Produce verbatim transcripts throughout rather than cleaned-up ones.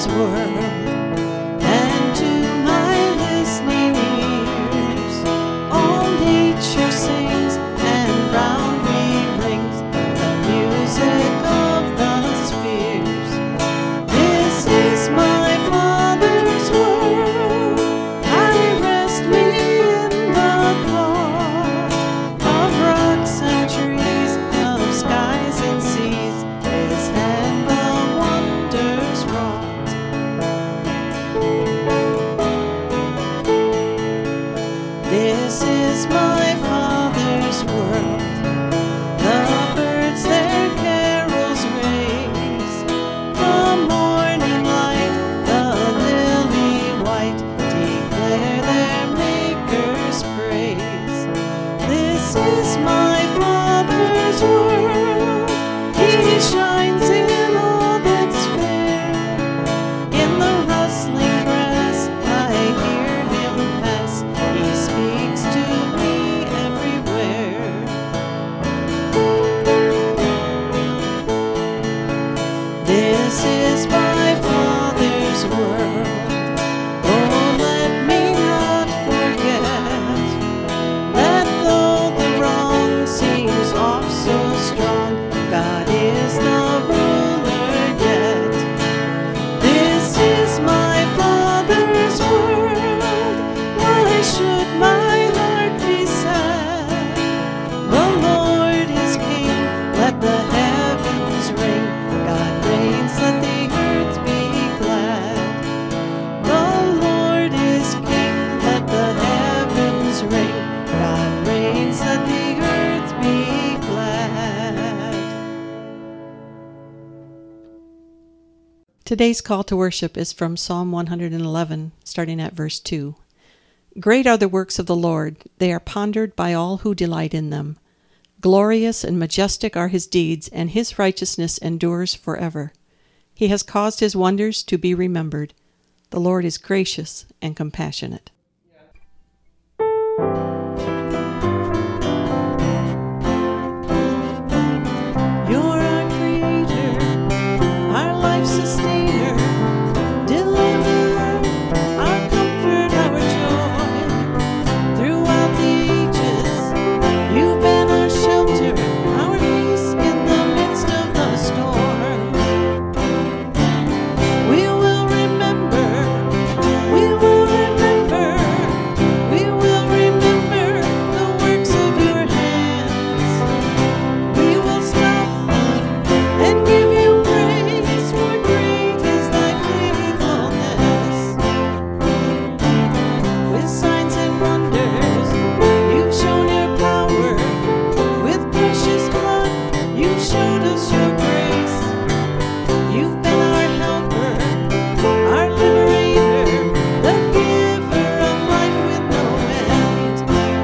Father's world, and to my listening ears, all nature sings and round me rings the music of the spheres. This is my Father's world. I rest me in the thought of rocks and trees, of skies and seas, His hand the wonders wrought. This is my Father's world. The birds their carols raise, the morning light, the lily white, declare their Maker's praise. This is my Father's world. He shines in all that's fair. In the rustling grass I hear Him pass. He speaks to me everywhere. This is my Father's world. Oh, let me not forget that though the wrong seems off so strong, God is the ruler yet. This is my Father's world. Why should my heart be sad? The Lord is King, let the heavens ring. God reigns, let the earth be glad. The Lord is King, let the heavens ring. God reigns, let the earth be glad. Today's call to worship is from Psalm one hundred eleven, starting at verse two. Great are the works of the Lord, they are pondered by all who delight in them. Glorious and majestic are His deeds, and His righteousness endures forever. He has caused His wonders to be remembered. The Lord is gracious and compassionate. You're our creator, our life sustainer, deliverer, our comfort, our joy. Throughout the ages, you've been our shelter, our peace in the midst of the storm. We will remember, we will remember, we will remember the works of your hands. We will stop and give you praise, for great is thy faithfulness. With signs and wonders, you've shown your power. With precious blood, you showed us your grace. You've been our helper, our liberator, the giver of life with no end.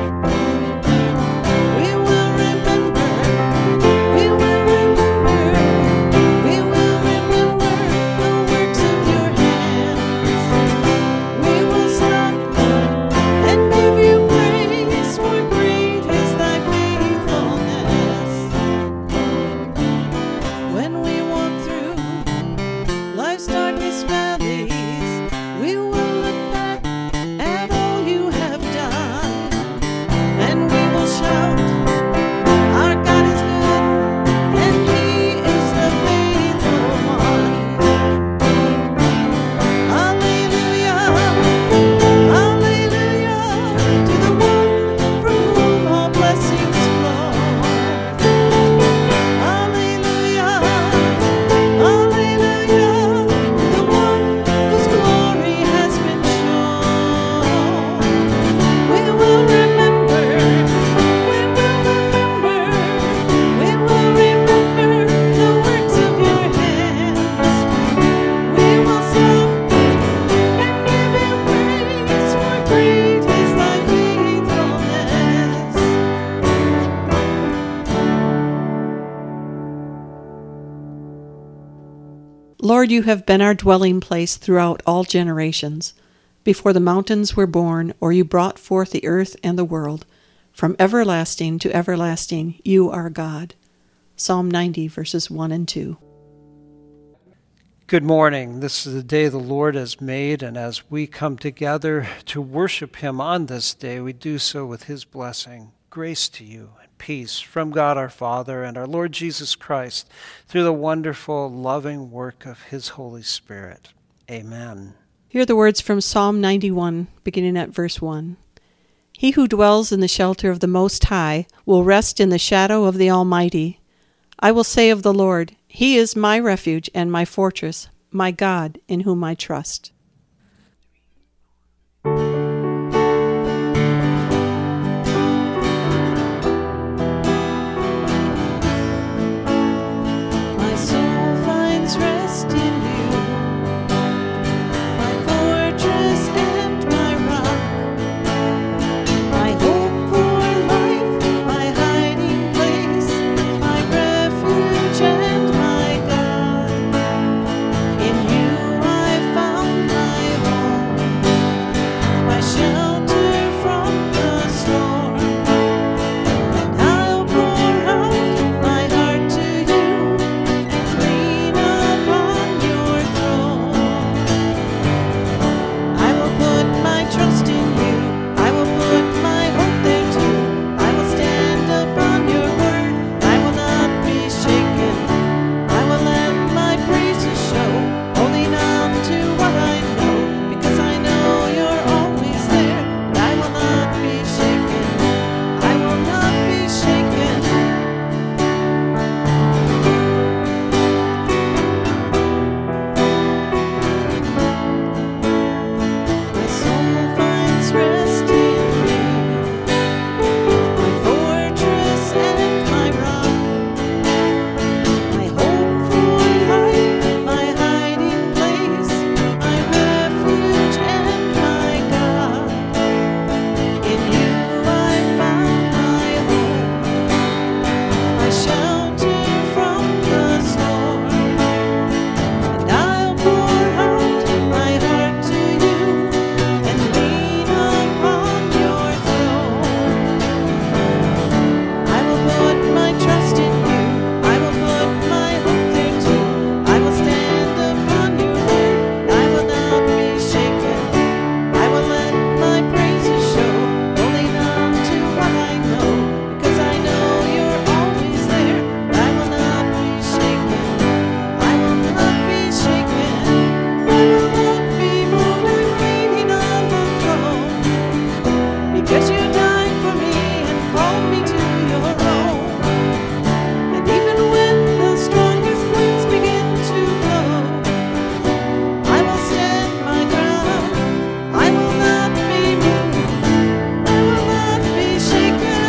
We will remember, we will remember, we will remember the works of your hands. We will stop and give you praise, for great is thy faithfulness. When we walk through life's darkest valleys, we will look back at all you have done, and we will shout, our God is good, and He is the faithful one. Hallelujah, hallelujah, to the one from whom all blessings flow. Hallelujah, hallelujah, the one whose glory has been shown. We will remember, we will remember, we will remember the works of your hands. We will stop and give you praise, for great is thy faithfulness. Lord, you have been our dwelling place throughout all generations. Before the mountains were born, or you brought forth the earth and the world, from everlasting to everlasting, you are God. Psalm ninety, verses one and two. Good morning. This is the day the Lord has made, and as we come together to worship him on this day, we do so with his blessing. Grace to you and peace from God our Father and our Lord Jesus Christ through the wonderful, loving work of his Holy Spirit. Amen. Hear the words from Psalm ninety-one, beginning at verse one. He who dwells in the shelter of the Most High will rest in the shadow of the Almighty. I will say of the Lord, He is my refuge and my fortress, my God in whom I trust. My soul finds rest in you, my fortress and my rock, my hope for life, my hiding place, my refuge and my God. In you I found my home, my shelter from the storm. And I'll pour out my heart to you and lean upon your throne. I will put my trust in you, I will put my hope there too. I will stand upon your word, I will not be shaken. I will let my praises show, holding on to what I know, because I know you're always there. And I will not be shaken, I will not be shaken. My soul finds rest in you, my fortress and my rock, my hope for life, my hiding place, my refuge and my God. In you I found my home, my shelter from the storm. And I'll pour out my heart to you and lean upon your throne. I will put my trust in you, I will put my hope there too. I will stand upon your word, I will not be shaken. I will let my praises show, holding on to what I know, because I know you're always there. I will not be shaken, I will not be shaken. I will not be moved, I'm waiting on the throne, because you died for me and called me to your own. And even when the strongest winds begin to blow, I will stand my ground, I will not be moved, I will not be shaken.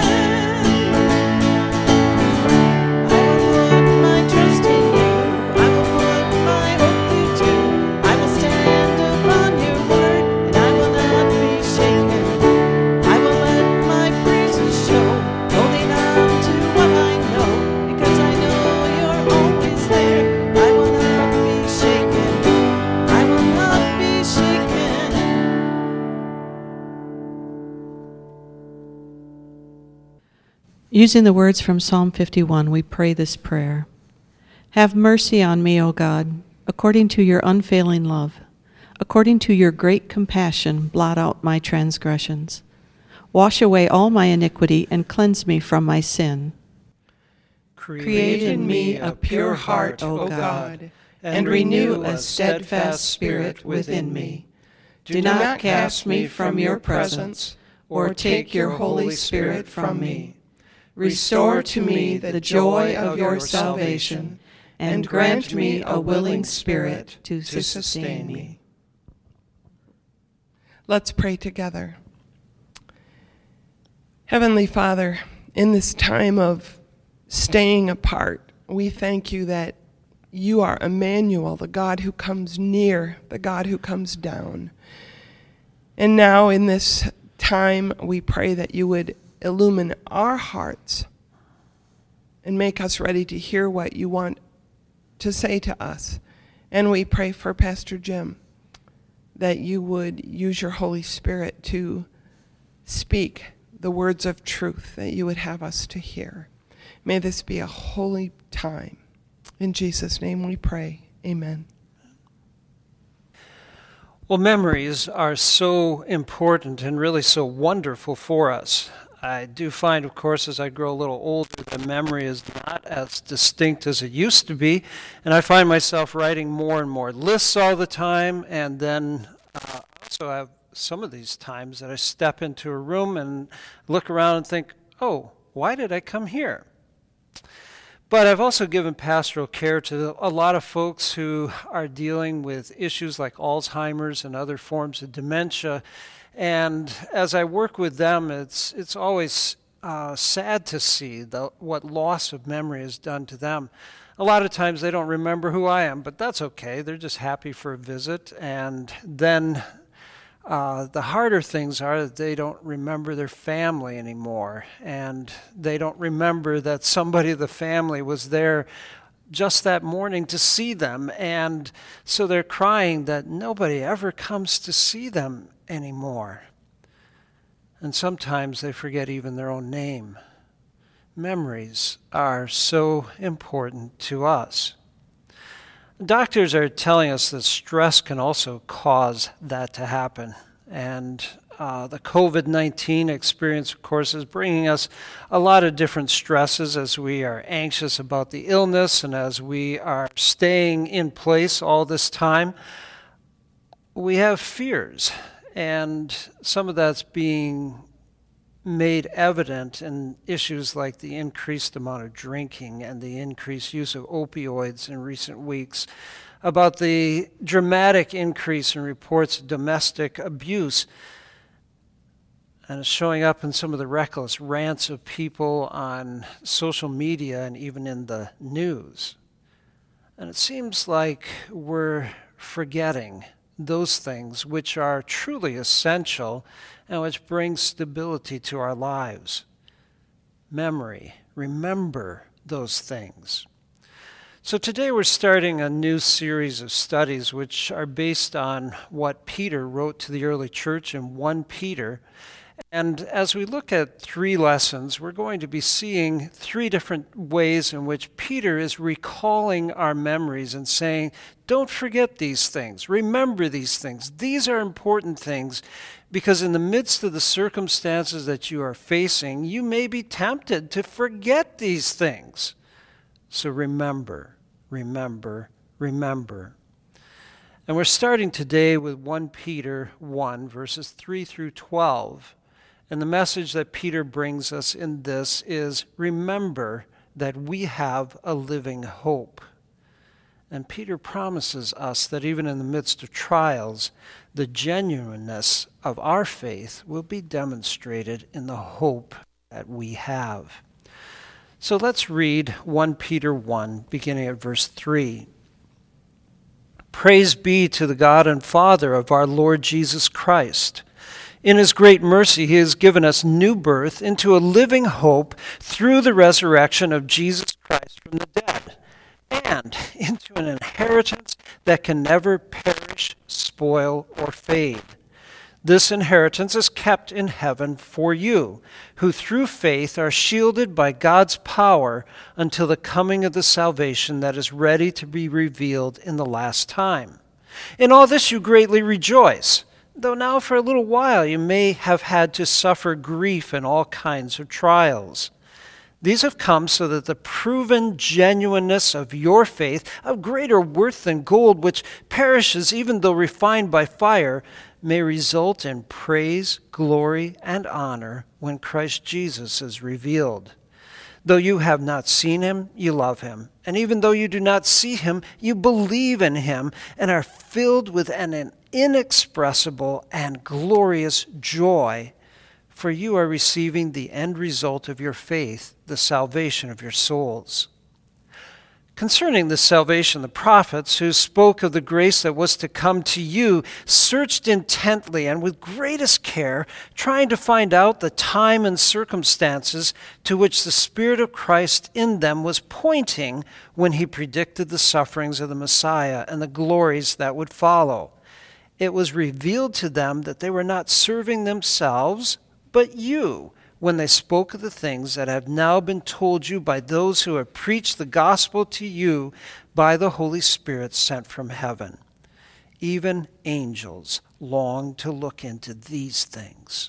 I will put my trust in you, I will put my hope there too. I will stand upon your word, and I will not be shaken. I will let my praises show, holding on to what I know, because I know you're always there. I will not be shaken, I will not be shaken. Using the words from Psalm fifty-one, we pray this prayer. Have mercy on me, O God, according to your unfailing love. According to your great compassion, blot out my transgressions. Wash away all my iniquity and cleanse me from my sin. Create in me a pure heart, O God, and renew a steadfast spirit within me. Do not cast me from your presence, or take your Holy Spirit from me. Restore to me the joy of your salvation, and grant me a willing spirit to sustain me. Let's pray together. Heavenly Father, in this time of staying apart, we thank you that you are Emmanuel, the God who comes near, the God who comes down. And now in this time, we pray that you would illumine our hearts and make us ready to hear what you want to say to us. And we pray for Pastor Jim, that you would use your Holy Spirit to speak the words of truth that you would have us to hear. May this be a holy time. In Jesus' name we pray. Amen. Well, memories are so important and really so wonderful for us. I do find, of course, as I grow a little older, the memory is not as distinct as it used to be, and I find myself writing more and more lists all the time, and then uh, also I have some of these times that I step into a room and look around and think, oh, why did I come here? But I've also given pastoral care to a lot of folks who are dealing with issues like Alzheimer's and other forms of dementia. And as I work with them, it's it's always uh, sad to see the, what loss of memory has done to them. A lot of times they don't remember who I am, but that's okay. They're just happy for a visit. And then Uh, the harder things are that they don't remember their family anymore, and they don't remember that somebody of the family was there just that morning to see them, and so they're crying that nobody ever comes to see them anymore. And sometimes they forget even their own name. Memories are so important to us. Doctors are telling us that stress can also cause that to happen. And uh, the covid nineteen experience, of course, is bringing us a lot of different stresses as we are anxious about the illness and as we are staying in place all this time. We have fears, and some of that's being made evident in issues like the increased amount of drinking and the increased use of opioids in recent weeks, about the dramatic increase in reports of domestic abuse, and it's showing up in some of the reckless rants of people on social media and even in the news. And it seems like we're forgetting those things which are truly essential and which bring stability to our lives. Memory. Remember those things. So today we're starting a new series of studies which are based on what Peter wrote to the early church in First Peter. And as we look at three lessons, we're going to be seeing three different ways in which Peter is recalling our memories and saying, don't forget these things. Remember these things. These are important things because in the midst of the circumstances that you are facing, you may be tempted to forget these things. So remember, remember, remember. And we're starting today with First Peter one, verses three through twelve. And the message that Peter brings us in this is, remember that we have a living hope. And Peter promises us that even in the midst of trials, the genuineness of our faith will be demonstrated in the hope that we have. So let's read First Peter one, beginning at verse three. Praise be to the God and Father of our Lord Jesus Christ. In his great mercy, he has given us new birth into a living hope through the resurrection of Jesus Christ from the dead, and into an inheritance that can never perish, spoil, or fade. This inheritance is kept in heaven for you, who through faith are shielded by God's power until the coming of the salvation that is ready to be revealed in the last time. In all this you greatly rejoice, though now for a little while you may have had to suffer grief in all kinds of trials. These have come so that the proven genuineness of your faith, of greater worth than gold, which perishes even though refined by fire, may result in praise, glory, and honor when Christ Jesus is revealed. Though you have not seen him, you love him. And even though you do not see him, you believe in him and are filled with an inexpressible and glorious joy, for you are receiving the end result of your faith, the salvation of your souls. Concerning this salvation, the prophets who spoke of the grace that was to come to you searched intently and with greatest care, trying to find out the time and circumstances to which the Spirit of Christ in them was pointing when he predicted the sufferings of the Messiah and the glories that would follow. It was revealed to them that they were not serving themselves, but you, when they spoke of the things that have now been told you by those who have preached the gospel to you by the Holy Spirit sent from heaven. Even angels long to look into these things.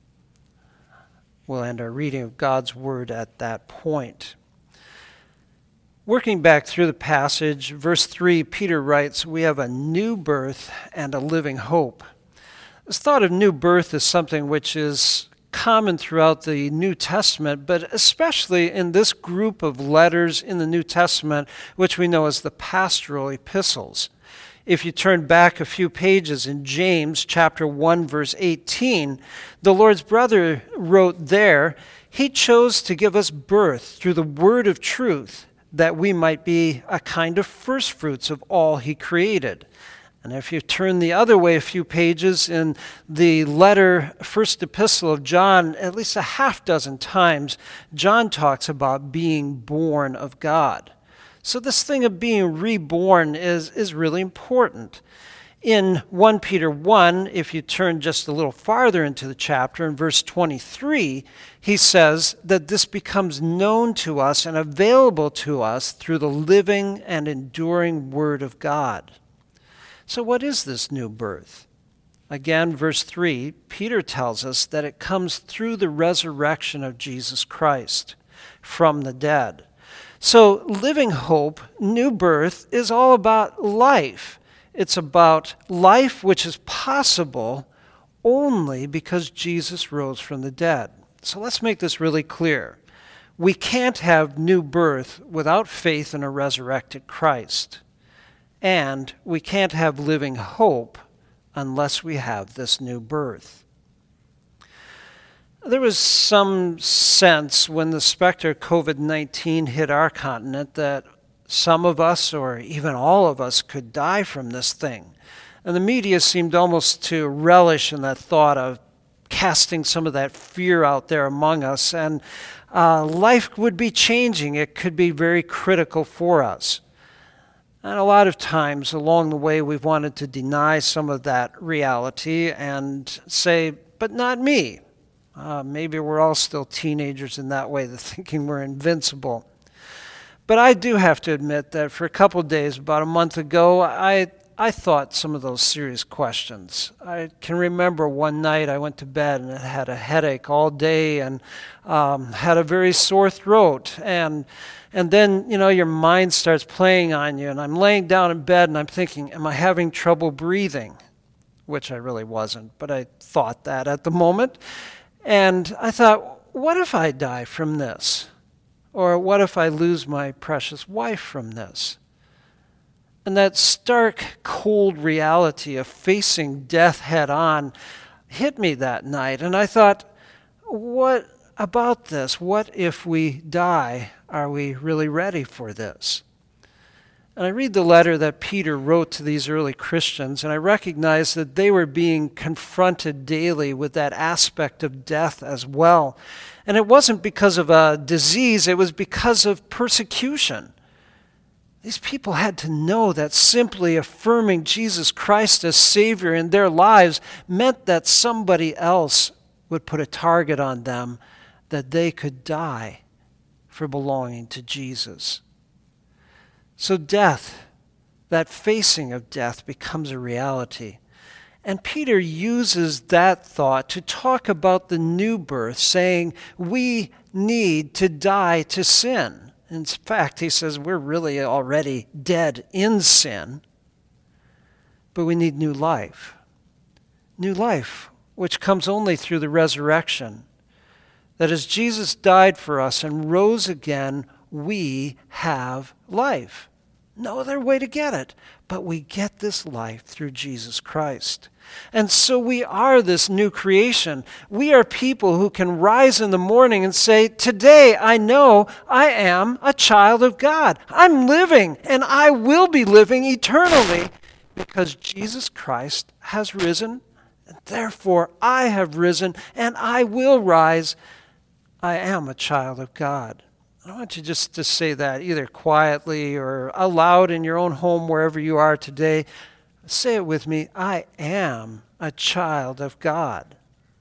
We'll end our reading of God's Word at that point. Working back through the passage, verse three, Peter writes, "We have a new birth and a living hope." This thought of new birth is something which is common throughout the New Testament, but especially in this group of letters in the New Testament, which we know as the pastoral epistles. If you turn back a few pages in James chapter one, verse eighteen, the Lord's brother wrote there, "He chose to give us birth through the word of truth, that we might be a kind of firstfruits of all he created." And if you turn the other way a few pages in the letter, first epistle of John, at least a half dozen times, John talks about being born of God. So this thing of being reborn is, is really important. In First Peter one, if you turn just a little farther into the chapter, in verse twenty-three, he says that this becomes known to us and available to us through the living and enduring Word of God. So what is this new birth? Again, verse three, Peter tells us that it comes through the resurrection of Jesus Christ from the dead. So living hope, new birth, is all about life. It's about life which is possible only because Jesus rose from the dead. So let's make this really clear. We can't have new birth without faith in a resurrected Christ. And we can't have living hope unless we have this new birth. There was some sense when the specter of covid nineteen hit our continent that some of us, or even all of us, could die from this thing. And the media seemed almost to relish in that thought of casting some of that fear out there among us. And uh, life would be changing. It could be very critical for us. And a lot of times along the way, we've wanted to deny some of that reality and say, but not me. Uh, maybe we're all still teenagers in that way, the thinking we're invincible. But I do have to admit that for a couple of days, about a month ago, I I thought some of those serious questions. I can remember one night I went to bed and I had a headache all day and um, had a very sore throat. And and then, you know, your mind starts playing on you. And I'm laying down in bed and I'm thinking, am I having trouble breathing? Which I really wasn't, but I thought that at the moment. And I thought, what if I die from this? Or what if I lose my precious wife from this? And that stark, cold reality of facing death head on hit me that night. And I thought, what about this? What if we die? Are we really ready for this? And I read the letter that Peter wrote to these early Christians, and I recognize that they were being confronted daily with that aspect of death as well. And it wasn't because of a disease, it was because of persecution. These people had to know that simply affirming Jesus Christ as Savior in their lives meant that somebody else would put a target on them, that they could die for belonging to Jesus. So death, that facing of death, becomes a reality. And Peter uses that thought to talk about the new birth, saying we need to die to sin. In fact, he says we're really already dead in sin, but we need new life. New life, which comes only through the resurrection. That as Jesus died for us and rose again, we have life. No other way to get it, but we get this life through Jesus Christ. And so we are this new creation. We are people who can rise in the morning and say, today I know I am a child of God. I'm living, and I will be living eternally because Jesus Christ has risen, and therefore I have risen, and I will rise. I am a child of God. I want you just to say that either quietly or aloud in your own home, wherever you are today. Say it with me. I am a child of God.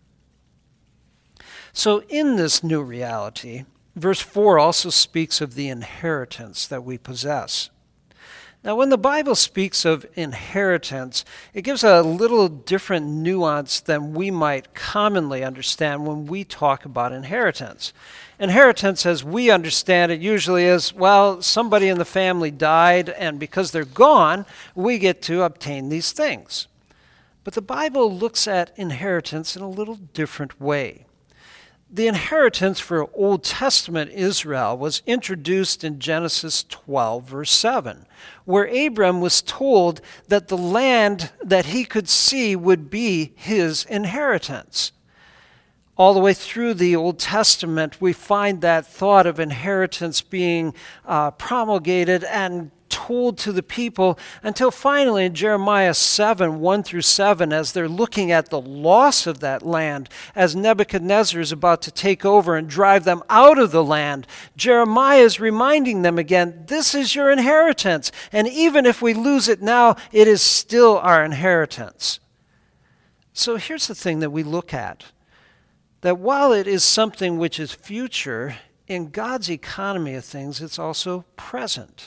So in this new reality, verse four also speaks of the inheritance that we possess. Now, when the Bible speaks of inheritance, it gives a little different nuance than we might commonly understand when we talk about inheritance. Inheritance, as we understand it, usually is, well, somebody in the family died, and because they're gone, we get to obtain these things. But the Bible looks at inheritance in a little different way. The inheritance for Old Testament Israel was introduced in Genesis twelve, verse seven, where Abram was told that the land that he could see would be his inheritance. All the way through the Old Testament, we find that thought of inheritance being uh, promulgated and told to the people until finally in Jeremiah seven, one through seven, as they're looking at the loss of that land, as Nebuchadnezzar is about to take over and drive them out of the land, Jeremiah is reminding them again, this is your inheritance. And even if we lose it now, it is still our inheritance. So here's the thing that we look at, that while it is something which is future, in God's economy of things, it's also present.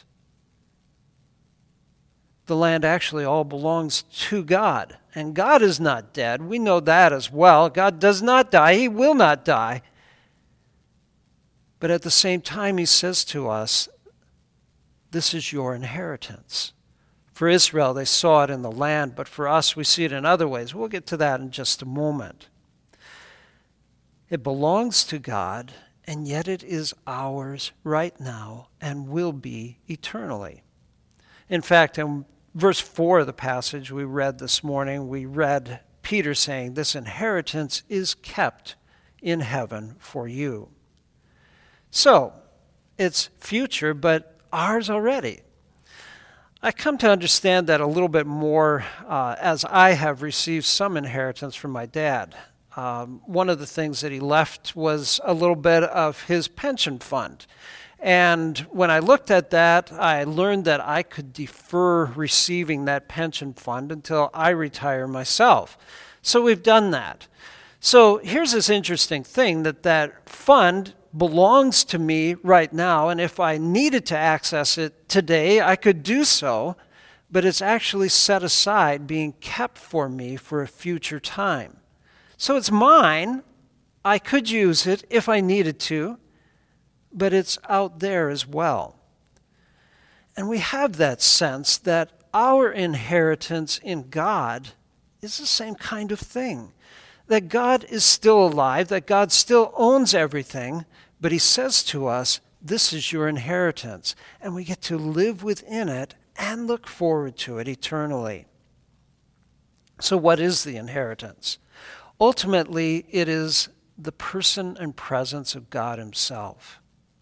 The land actually all belongs to God. And God is not dead. We know that as well. God does not die. He will not die. But at the same time, he says to us, this is your inheritance. For Israel, they saw it in the land, but for us, we see it in other ways. We'll get to that in just a moment. It belongs to God, and yet it is ours right now and will be eternally. In fact, in verse four of the passage we read this morning, we read Peter saying, this inheritance is kept in heaven for you. So, it's future, but ours already. I come to understand that a little bit more uh, as I have received some inheritance from my dad. Um, one of the things that he left was a little bit of his pension fund. And when I looked at that, I learned that I could defer receiving that pension fund until I retire myself. So we've done that. So here's this interesting thing, that that fund belongs to me right now, and if I needed to access it today, I could do so, but it's actually set aside, being kept for me for a future time. So it's mine. I could use it if I needed to, but it's out there as well. And we have that sense that our inheritance in God is the same kind of thing. That God is still alive, that God still owns everything, but he says to us, this is your inheritance, and we get to live within it and look forward to it eternally. So what is the inheritance? Ultimately, it is the person and presence of God himself.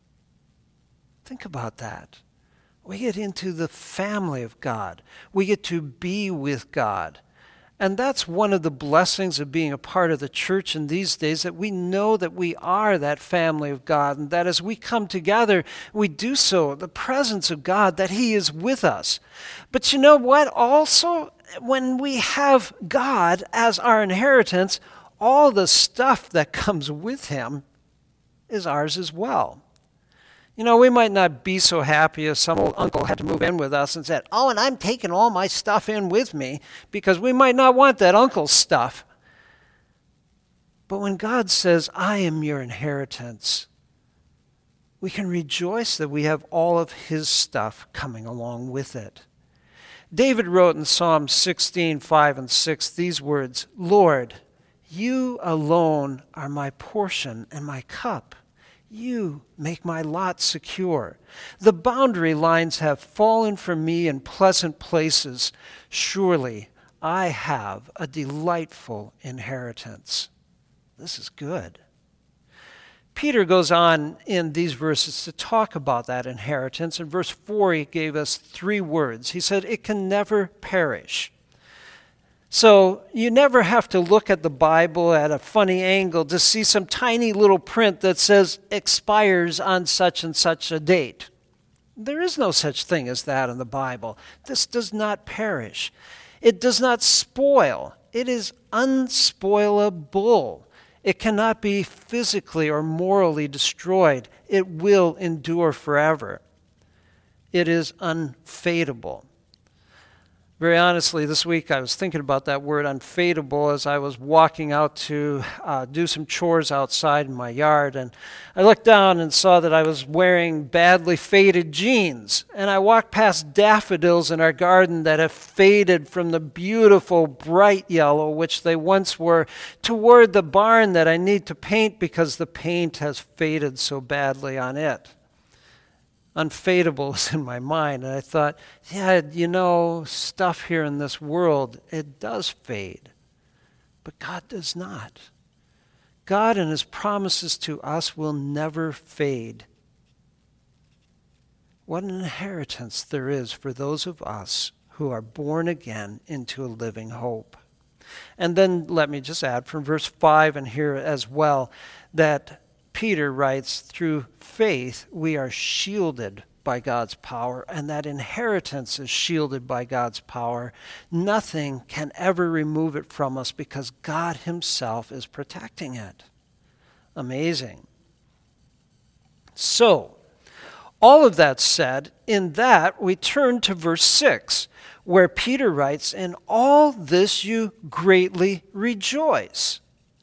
Think about that. We get into the family of God. We get to be with God. And that's one of the blessings of being a part of the church in these days, that we know that we are that family of God, and that as we come together, we do so, the presence of God, that he is with us. But you know what? Also, when we have God as our inheritance, all the stuff that comes with him is ours as well. You know, we might not be so happy if some old uncle had to move in with us and said, oh, and I'm taking all my stuff in with me, because we might not want that uncle's stuff. But when God says, I am your inheritance, we can rejoice that we have all of his stuff coming along with it. David wrote in Psalm sixteen, five and six these words, Lord, you alone are my portion and my cup. You make my lot secure. The boundary lines have fallen for me in pleasant places. Surely I have a delightful inheritance. This is good. Peter goes on in these verses to talk about that inheritance. In verse four, he gave us three words. He said, it can never perish. So you never have to look at the Bible at a funny angle to see some tiny little print that says expires on such and such a date. There is no such thing as that in the Bible. This does not perish. It does not spoil. It is unspoilable. It cannot be physically or morally destroyed. It will endure forever. It is unfadable. Very honestly, this week I was thinking about that word unfadable as I was walking out to uh, do some chores outside in my yard. And I looked down and saw that I was wearing badly faded jeans. And I walked past daffodils in our garden that have faded from the beautiful bright yellow, which they once were, toward the barn that I need to paint because the paint has faded so badly on it. Unfadable was in my mind, and I thought, yeah, you know, stuff here in this world, it does fade, but God does not. God and his promises to us will never fade. What an inheritance there is for those of us who are born again into a living hope. And then let me just add from verse five and here as well, that Peter writes, through faith we are shielded by God's power, and that inheritance is shielded by God's power. Nothing can ever remove it from us because God himself is protecting it. Amazing. So, all of that said, in that we turn to verse six, where Peter writes, "In all this you greatly rejoice."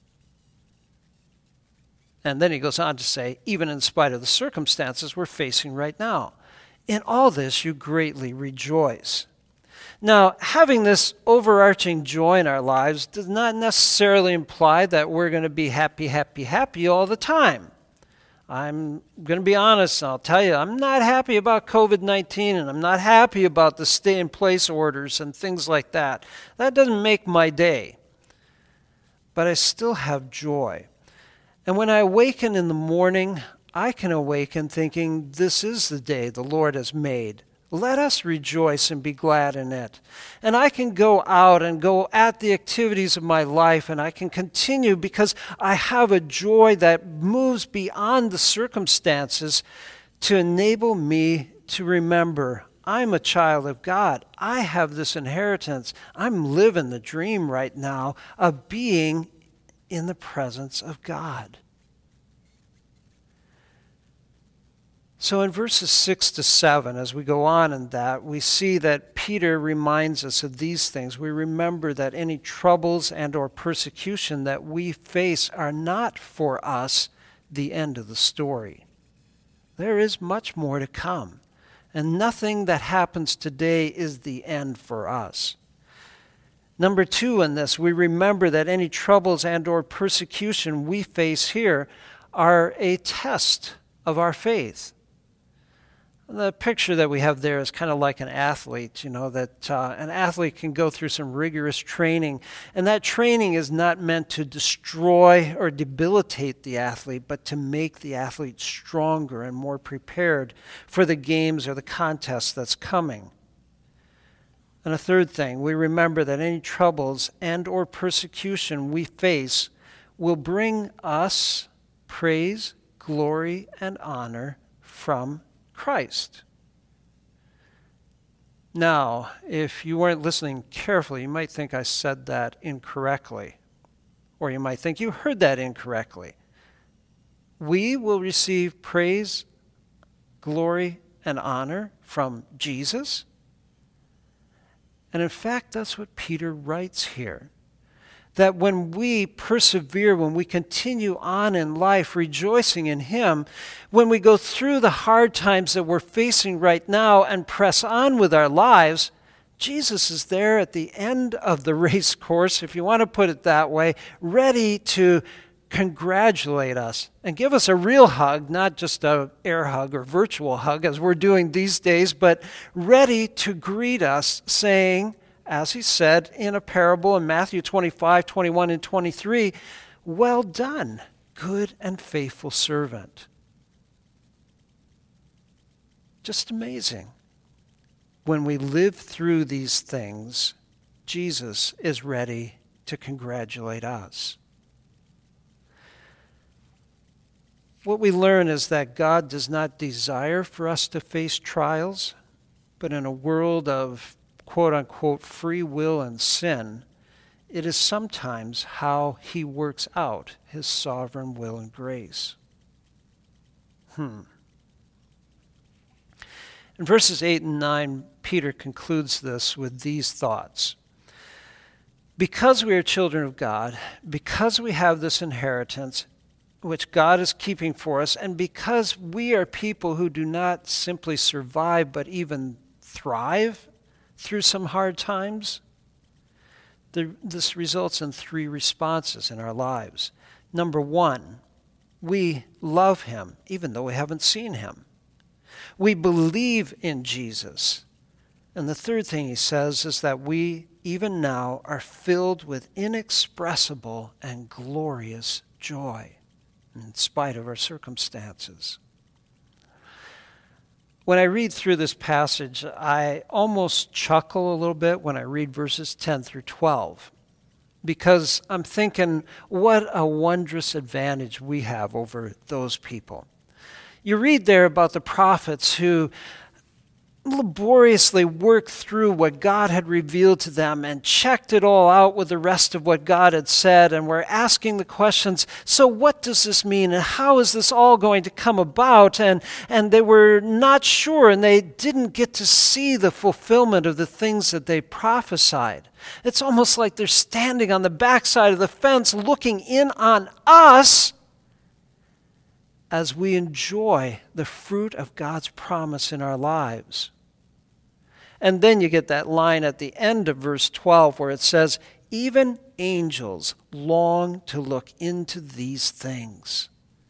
And then he goes on to say, even in spite of the circumstances we're facing right now, in all this you greatly rejoice. Now, having this overarching joy in our lives does not necessarily imply that we're going to be happy, happy, happy all the time. I'm going to be honest, and I'll tell you, I'm not happy about covid nineteen, and I'm not happy about the stay-in-place orders and things like that. That doesn't make my day. But I still have joy. And when I awaken in the morning, I can awaken thinking, this is the day the Lord has made. Let us rejoice and be glad in it. And I can go out and go at the activities of my life, and I can continue because I have a joy that moves beyond the circumstances to enable me to remember, I'm a child of God. I have this inheritance. I'm living the dream right now of being in the presence of God. So in verses six to seven, as we go on in that, we see that Peter reminds us of these things. We remember that any troubles and or persecution that we face are not for us the end of the story. There is much more to come, and nothing that happens today is the end for us. Number two in this, we remember that any troubles and or persecution we face here are a test of our faith. The picture that we have there is kind of like an athlete, you know, that uh, an athlete can go through some rigorous training, and that training is not meant to destroy or debilitate the athlete, but to make the athlete stronger and more prepared for the games or the contest that's coming. And a third thing, we remember that any troubles and or persecution we face will bring us praise, glory, and honor from Christ. Now, if you weren't listening carefully, you might think I said that incorrectly, or you might think you heard that incorrectly. We will receive praise, glory, and honor from Jesus. And in fact, that's what Peter writes here. That when we persevere, when we continue on in life rejoicing in Him, when we go through the hard times that we're facing right now and press on with our lives, Jesus is there at the end of the race course, if you want to put it that way, ready to congratulate us and give us a real hug, not just an air hug or virtual hug as we're doing these days, but ready to greet us saying, as he said in a parable in Matthew twenty-five, twenty-one, and twenty-three, well done, good and faithful servant. Just amazing. When we live through these things, Jesus is ready to congratulate us. What we learn is that God does not desire for us to face trials, but in a world of quote-unquote free will and sin, it is sometimes how He works out His sovereign will and grace. Hmm. In verses eight and nine, Peter concludes this with these thoughts. Because we are children of God, because we have this inheritance which God is keeping for us, and because we are people who do not simply survive but even thrive through some hard times, the, this results in three responses in our lives. Number one, we love him even though we haven't seen him. We believe in Jesus. And the third thing he says is that we, even now, are filled with inexpressible and glorious joy in spite of our circumstances. When I read through this passage, I almost chuckle a little bit when I read verses ten through twelve, because I'm thinking, what a wondrous advantage we have over those people. You read there about the prophets who laboriously worked through what God had revealed to them and checked it all out with the rest of what God had said, and were asking the questions, so what does this mean and how is this all going to come about? And, and they were not sure, and they didn't get to see the fulfillment of the things that they prophesied. It's almost like they're standing on the backside of the fence looking in on us as we enjoy the fruit of God's promise in our lives. And then you get that line at the end of verse twelve where it says, even angels long to look into these things.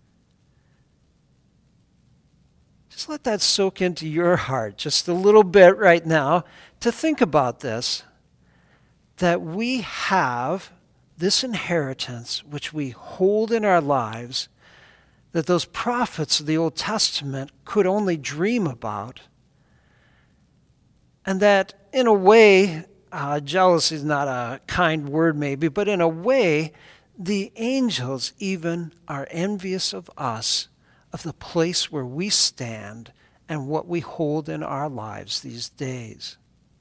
Just let that soak into your heart just a little bit right now to think about this, that we have this inheritance which we hold in our lives that those prophets of the Old Testament could only dream about. And that in a way, uh, jealousy is not a kind word maybe, but in a way, the angels even are envious of us, of the place where we stand and what we hold in our lives these days.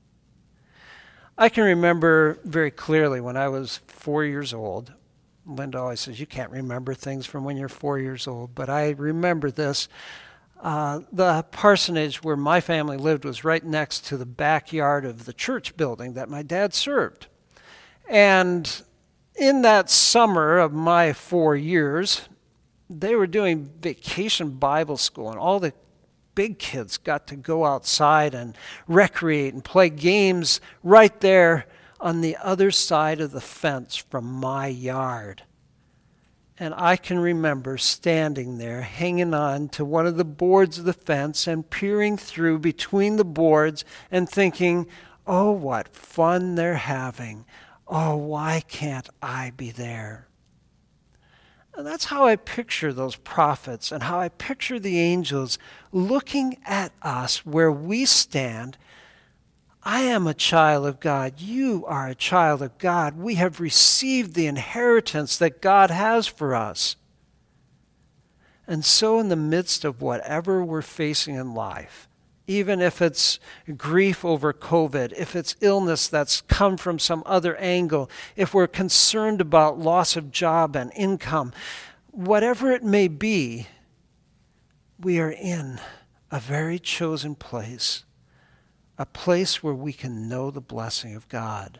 I can remember very clearly when I was four years old. Linda always says, you can't remember things from when you're four years old, but I remember this. Uh, the parsonage where my family lived was right next to the backyard of the church building that my dad served. And in that summer of my four years, they were doing vacation Bible school, and all the big kids got to go outside and recreate and play games right there on the other side of the fence from my yard. And I can remember standing there, hanging on to one of the boards of the fence and peering through between the boards and thinking, oh, what fun they're having. Oh, why can't I be there? And that's how I picture those prophets and how I picture the angels looking at us where we stand. I am a child of God. You are a child of God. We have received the inheritance that God has for us. And so in the midst of whatever we're facing in life, even if it's grief over COVID, if it's illness that's come from some other angle, if we're concerned about loss of job and income, whatever it may be, we are in a very chosen place. A place where we can know the blessing of God.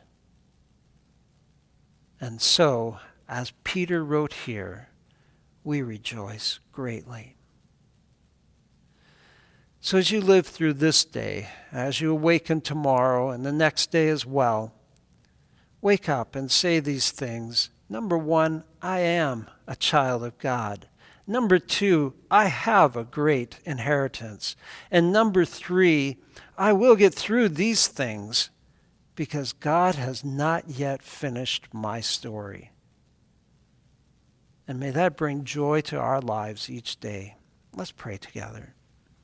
And so, as Peter wrote here, we rejoice greatly. So as you live through this day, as you awaken tomorrow and the next day as well, wake up and say these things. Number one, I am a child of God. Number two, I have a great inheritance. And number three, I will get through these things because God has not yet finished my story. And may that bring joy to our lives each day. Let's pray together.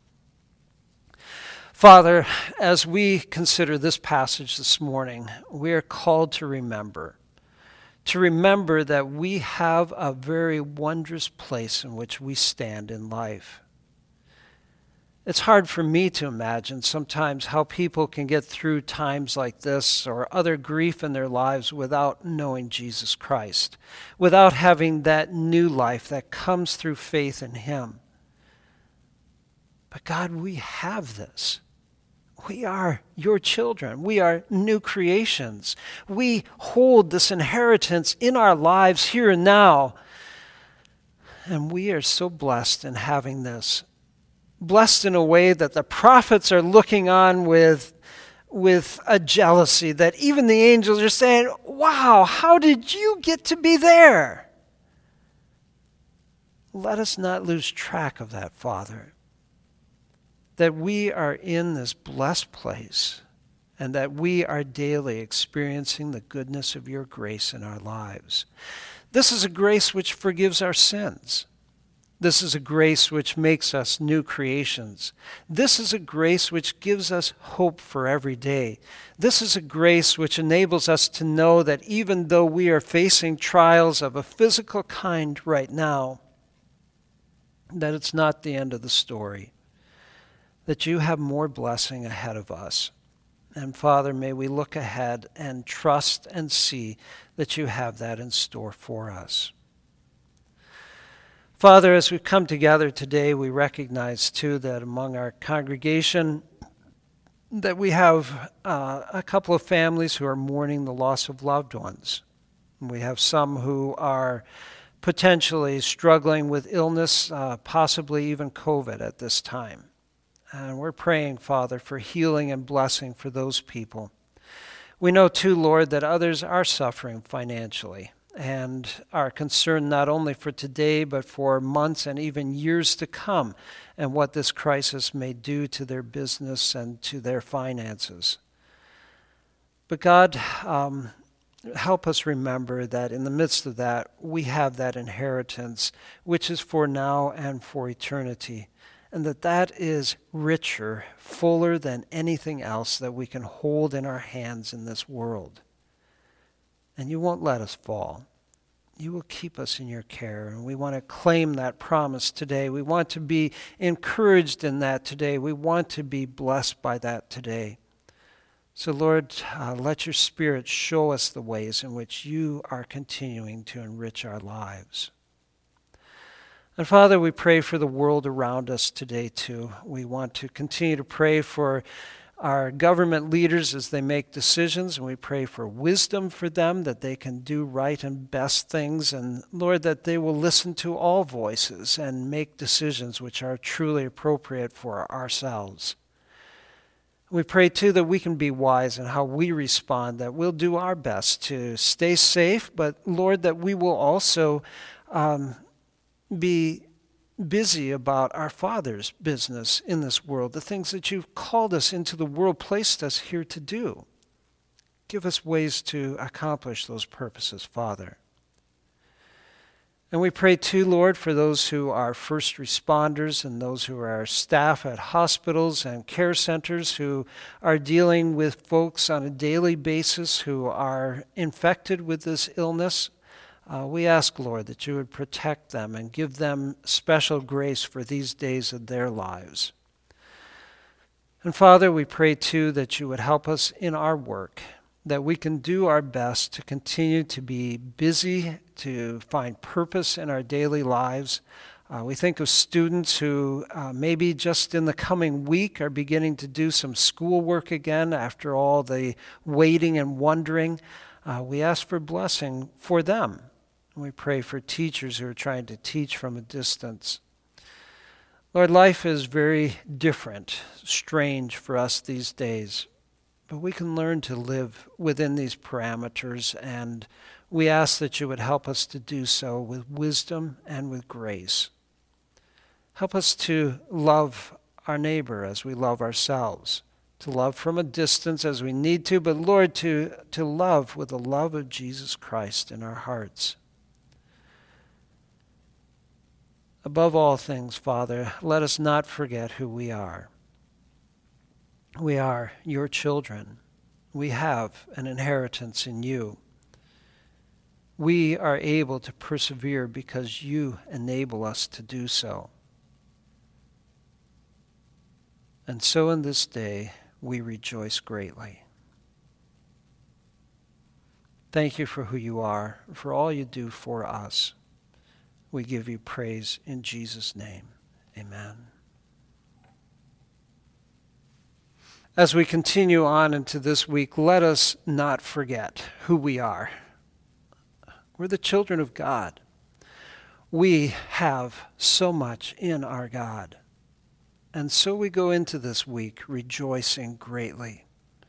Father, as we consider this passage this morning, we are called to remember, to remember that we have a very wondrous place in which we stand in life. It's hard for me to imagine sometimes how people can get through times like this or other grief in their lives without knowing Jesus Christ, without having that new life that comes through faith in Him. But God, we have this. We are your children. We are new creations. We hold this inheritance in our lives here and now. And we are so blessed in having this. Blessed in a way that the prophets are looking on with, with a jealousy that even the angels are saying, wow, how did you get to be there? Let us not lose track of that, Father. That we are in this blessed place and that we are daily experiencing the goodness of your grace in our lives. This is a grace which forgives our sins. This is a grace which makes us new creations. This is a grace which gives us hope for every day. This is a grace which enables us to know that even though we are facing trials of a physical kind right now, that it's not the end of the story. That you have more blessing ahead of us. And Father, may we look ahead and trust and see that you have that in store for us. Father, as we come together today, we recognize too that among our congregation that we have uh, a couple of families who are mourning the loss of loved ones. We have some who are potentially struggling with illness, uh, possibly even COVID at this time. And we're praying, Father, for healing and blessing for those people. We know too, Lord, that others are suffering financially and are concerned not only for today, but for months and even years to come, and what this crisis may do to their business and to their finances. But God, um, help us remember that in the midst of that, we have that inheritance, which is for now and for eternity. And that that is richer, fuller than anything else that we can hold in our hands in this world. And you won't let us fall. You will keep us in your care. And we want to claim that promise today. We want to be encouraged in that today. We want to be blessed by that today. So Lord, uh, let your Spirit show us the ways in which you are continuing to enrich our lives. And Father, we pray for the world around us today too. We want to continue to pray for our government leaders as they make decisions, and we pray for wisdom for them, that they can do right and best things, and Lord, that they will listen to all voices and make decisions which are truly appropriate for ourselves. We pray too that we can be wise in how we respond, that we'll do our best to stay safe, but Lord, that we will also um, be busy about our Father's business in this world, the things that you've called us into the world, placed us here to do. Give us ways to accomplish those purposes, Father. And we pray too, Lord, for those who are first responders and those who are staff at hospitals and care centers who are dealing with folks on a daily basis who are infected with this illness. Uh, we ask, Lord, that you would protect them and give them special grace for these days of their lives. And Father, we pray too that you would help us in our work, that we can do our best to continue to be busy, to find purpose in our daily lives. Uh, we think of students who uh, maybe just in the coming week are beginning to do some schoolwork again after all the waiting and wondering. Uh, we ask for blessing for them. We pray for teachers who are trying to teach from a distance. Lord, life is very different, strange for us these days, but we can learn to live within these parameters, and we ask that you would help us to do so with wisdom and with grace. Help us to love our neighbor as we love ourselves, to love from a distance as we need to, but Lord, to, to love with the love of Jesus Christ in our hearts. Above all things, Father, let us not forget who we are. We are your children. We have an inheritance in you. We are able to persevere because you enable us to do so. And so in this day, we rejoice greatly. Thank you for who you are, for all you do for us. We give you praise in Jesus' name. Amen. As we continue on into this week, let us not forget who we are. We're the children of God. We have so much in our God. And so we go into this week rejoicing greatly.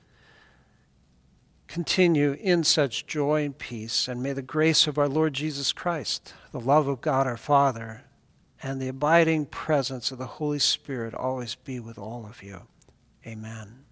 Continue in such joy and peace, and may the grace of our Lord Jesus Christ, the love of God our Father, and the abiding presence of the Holy Spirit always be with all of you. Amen.